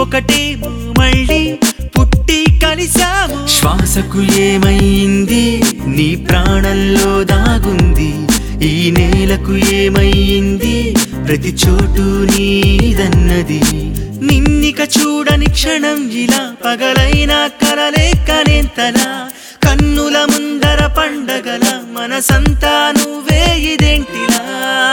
ఒకటేమో మళ్ళీ పుట్టి కలిసాము. శ్వాసకు ఏమైంది నీ ప్రాణంలో దాగుంది, ఈ నేలకు ఏమైంది ప్రతి చోటు నీదన్నది. నిన్నిక చూడని క్షణం ఇలా పగలైనా కలలే కనేంతలా, కన్నుల ముందర పండగల మనసంతా నువ్వే ఇదేంటిలా.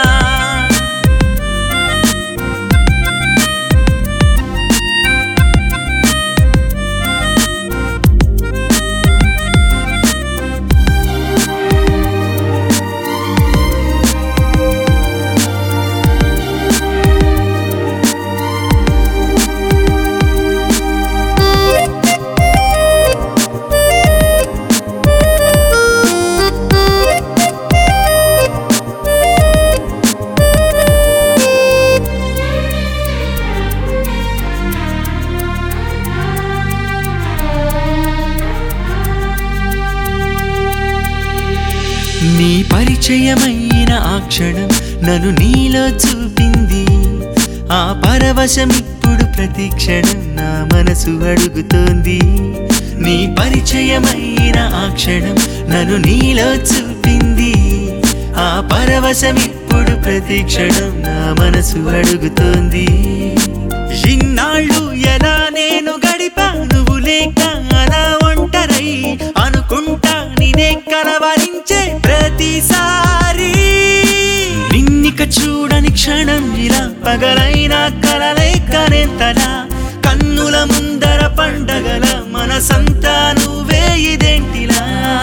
నీ పరిచయమైన ఆ క్షణం నన్ను నీలో చూపింది, ఆ పరవశం ఇప్పుడు ప్రతి క్షణం నా మనసు అడుగుతోంది. నీ పరిచయమైన ఆ క్షణం నన్ను నీలో చూపింది, ఆ పరవశం ఇప్పుడు ప్రతి క్షణం నా మనసు అడుగుతోంది. ఇన్నాళ్ళు ఎలా నేను గడిపా నువ్వు లేక అలా ఒంటరై, అనుకుంటా నినే కలవరించే ప్రతిసారి. నిన్నిక చూడని క్షణం ఇలా పగలైనా కలలై కనేంతలా, కన్నుల ముందర పండగల మనసంతా నువ్వే ఇదేంటిలా.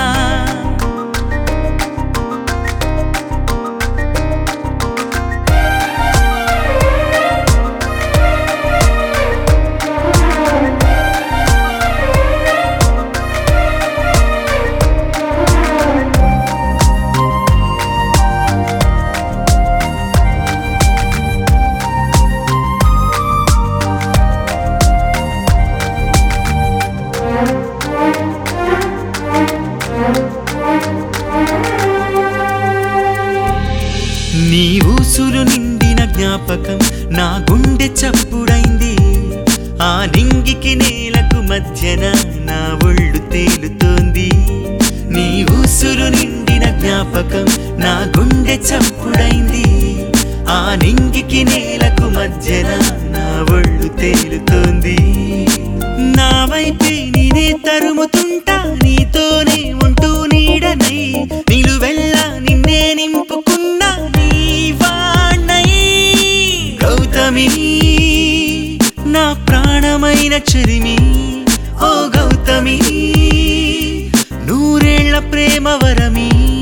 నీ ఊసులు నిండిన జ్ఞాపకం నా గుండె చప్పుడైంది, ఆ నింగికి నేలకు మధ్యన నా ఒళ్ళు తేలుతోంది. నీ ఊసులు నిండిన జ్ఞాపకం నా గుండె చప్పుడైంది, ఆ నింగికి నేలకు మధ్యన నా ఒళ్ళు తేలుతోంది. నా వైపే నేనే తరుముతుంటా, నీతోనే ఉంటూ నీడనై, నిలువెల్లా నిన్నే నింపుకున్నా నీవాణ్ణై. గౌతమి నా ప్రాణమైన చెరిమి, ఓ గౌతమి నూరేళ్ల ప్రేమ వరమి.